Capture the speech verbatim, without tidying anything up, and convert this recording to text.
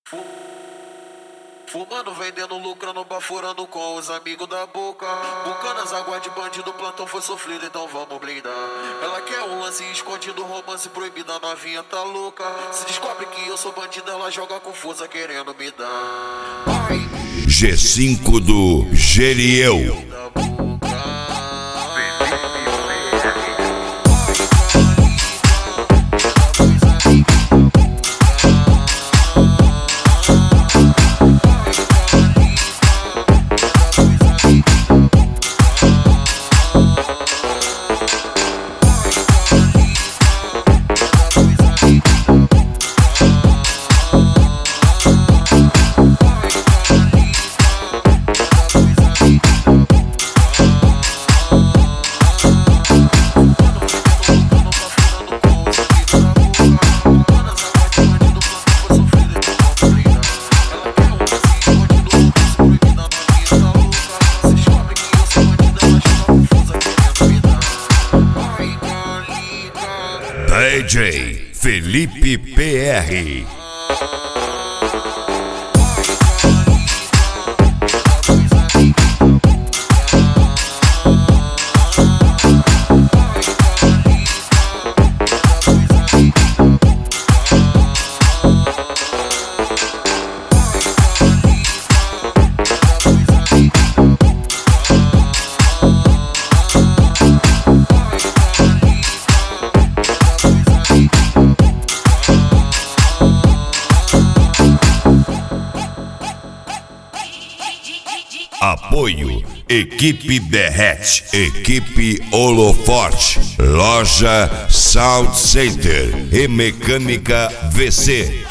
Fumando, vendendo, lucrando, baforando com os amigos da boca. Bucanas, água de bandido, plantão foi sofrido, então vamos blindar. Ela quer um lance escondido, romance proibido, a novinha tá louca. Se descobre que eu sou bandido, ela joga confusa querendo me dar. Ai. G cinco do Geriel. D J Felipe P R. Apoio: Equipe Derrete, Equipe Holoforte, Loja Sound Center e Mecânica V C.